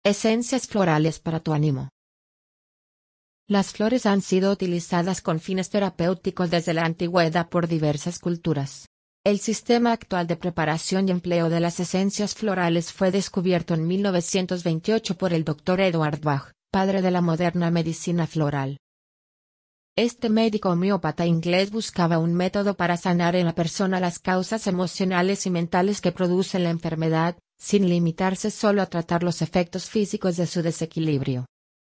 Esencias florales para tu ánimo. Las flores han sido utilizadas con fines terapéuticos desde la antigüedad por diversas culturas. El sistema actual de preparación y empleo de las esencias florales fue descubierto en 1928 por el Dr. Edward Bach, padre de la moderna medicina floral. Este médico homeópata inglés buscaba un método para sanar en la persona las causas emocionales y mentales que producen la enfermedad, sin limitarse solo a tratar los efectos físicos de su desequilibrio.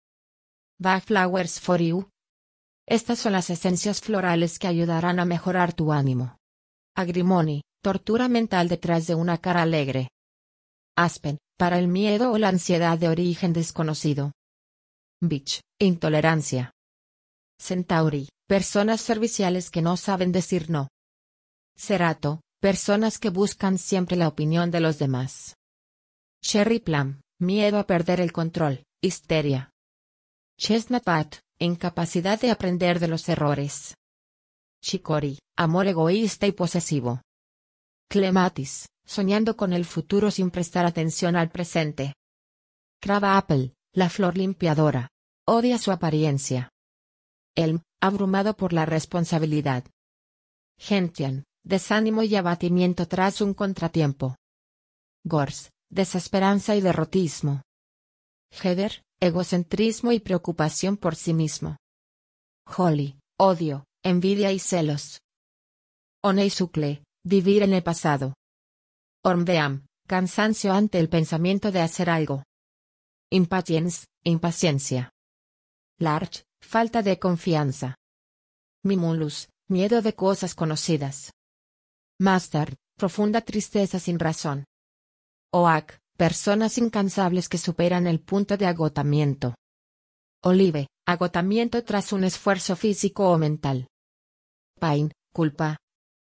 Bach Flowers for You. Estas son las esencias florales que ayudarán a mejorar tu ánimo. Agrimony, tortura mental detrás de una cara alegre. Aspen, para el miedo o la ansiedad de origen desconocido. Beech, intolerancia. Centauri, personas serviciales que no saben decir no. Cerato, personas que buscan siempre la opinión de los demás. Cherry Plum, miedo a perder el control, histeria. Chestnut Bat, incapacidad de aprender de los errores. Chicory, amor egoísta y posesivo. Clematis, soñando con el futuro sin prestar atención al presente. Crabapple, la flor limpiadora. Odia su apariencia. Elm, abrumado por la responsabilidad. Gentian, desánimo y abatimiento tras un contratiempo. Gorse, desesperanza y derrotismo. Heather, egocentrismo y preocupación por sí mismo. Holly, odio, envidia y celos. Honeysuckle, vivir en el pasado. Ormveam, cansancio ante el pensamiento de hacer algo. Impatience, impaciencia. Larch, falta de confianza. Mimulus, miedo de cosas conocidas. Mustard, profunda tristeza sin razón. Oak, personas incansables que superan el punto de agotamiento. Olive, agotamiento tras un esfuerzo físico o mental. Pine, culpa.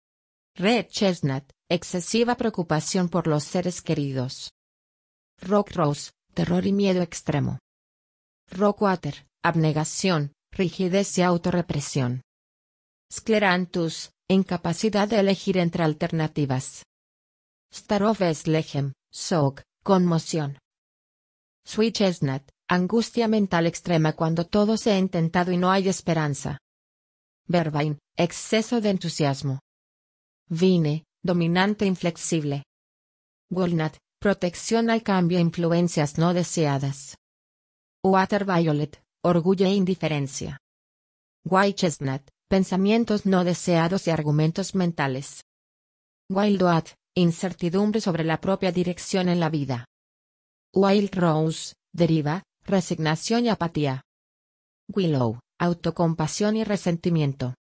Red Chestnut, excesiva preocupación por los seres queridos. Rock Rose, terror y miedo extremo. Rockwater, abnegación, rigidez y autorrepresión. Scleranthus, incapacidad de elegir entre alternativas. Star of Bethlehem, shock, conmoción. Sweet Chestnut, angustia mental extrema cuando todo se ha intentado y no hay esperanza. Vervain, exceso de entusiasmo. Vine, dominante inflexible. Walnut, protección al cambio e influencias no deseadas. Water Violet, orgullo e indiferencia. White Chestnut, pensamientos no deseados y argumentos mentales. Wild Oat, incertidumbre sobre la propia dirección en la vida. Wild Rose, deriva, resignación y apatía. Willow, autocompasión y resentimiento.